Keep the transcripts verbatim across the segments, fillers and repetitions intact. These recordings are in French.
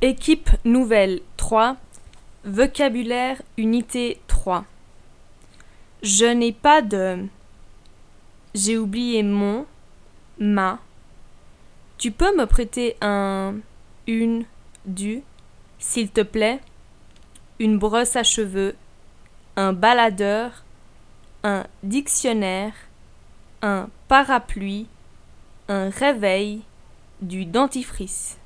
Équipe nouvelle trois, vocabulaire unité trois. Je n'ai pas de... J'ai oublié mon, ma. Tu peux me prêter un, une, du, s'il te plaît? Une brosse à cheveux, un baladeur, un dictionnaire, un parapluie, un réveil, du dentifrice.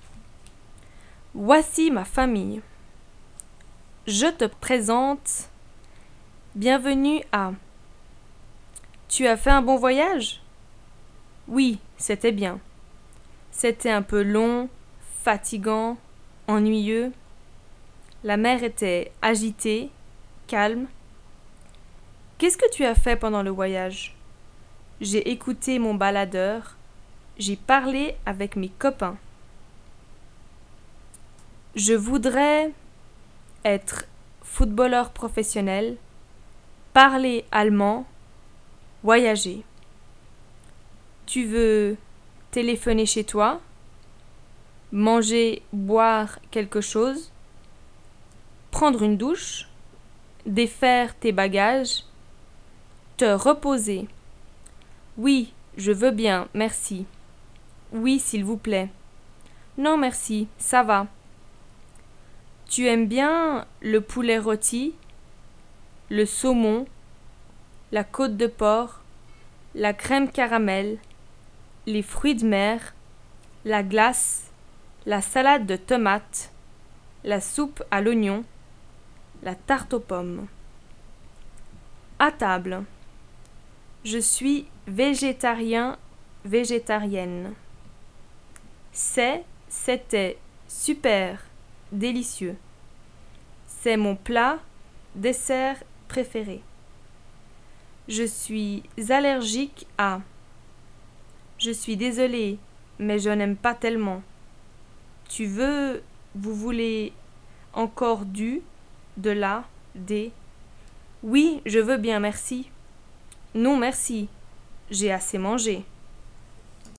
Voici ma famille. Je te présente. Bienvenue à. Tu as fait un bon voyage? Oui, c'était bien. C'était un peu long, fatigant, ennuyeux. La mer était agitée, calme. Qu'est-ce que tu as fait pendant le voyage? J'ai écouté mon baladeur. J'ai parlé avec mes copains. Je voudrais être footballeur professionnel, parler allemand, voyager. Tu veux téléphoner chez toi, manger, boire quelque chose, prendre une douche, défaire tes bagages, te reposer. Oui, je veux bien, merci. Oui, s'il vous plaît. Non, merci, ça va. Tu aimes bien le poulet rôti, le saumon, la côte de porc, la crème caramel, les fruits de mer, la glace, la salade de tomates, la soupe à l'oignon, la tarte aux pommes. À table. Je suis végétarien, végétarienne. C'est, c'était super, délicieux. C'est mon plat, dessert préféré. Je suis allergique à. Je suis désolée, mais je n'aime pas tellement. Tu veux, vous voulez encore du, de la, des. Oui, je veux bien, merci. Non, merci. J'ai assez mangé.